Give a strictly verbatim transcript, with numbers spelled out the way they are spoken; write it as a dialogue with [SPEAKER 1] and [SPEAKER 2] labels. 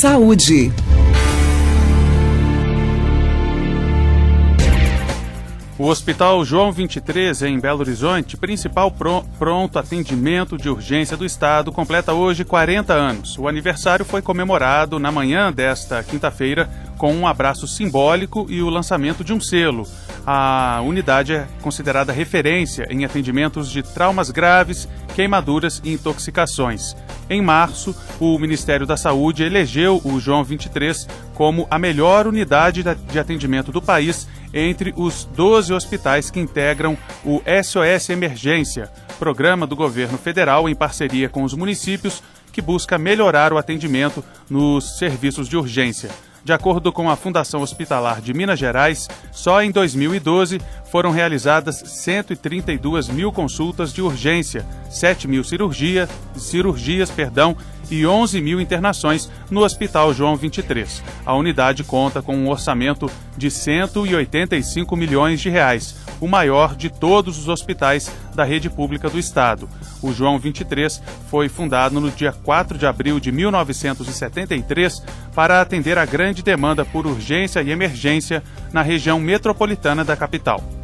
[SPEAKER 1] Saúde.
[SPEAKER 2] O Hospital João vinte e três, em Belo Horizonte, principal pronto atendimento de urgência do estado, completa hoje quarenta anos. O aniversário foi comemorado na manhã desta quinta-feira com um abraço simbólico e o lançamento de um selo. A unidade é considerada referência em atendimentos de traumas graves, queimaduras e intoxicações. Em março, o Ministério da Saúde elegeu o João vinte e três como a melhor unidade de atendimento do país entre os doze hospitais que integram o S O S Emergência, programa do governo federal em parceria com os municípios que busca melhorar o atendimento nos serviços de urgência. De acordo com a Fundação Hospitalar de Minas Gerais, só em dois mil e doze foram realizadas cento e trinta e duas mil consultas de urgência, sete mil cirurgia, cirurgias perdão, e onze mil internações no Hospital João vinte e três. A unidade conta com um orçamento de cento e oitenta e cinco milhões de reais, o maior de todos os hospitais da rede pública do estado. O João vinte e três foi fundado no dia quatro de abril de mil novecentos e setenta e três para atender a grande demanda por urgência e emergência na região metropolitana da capital.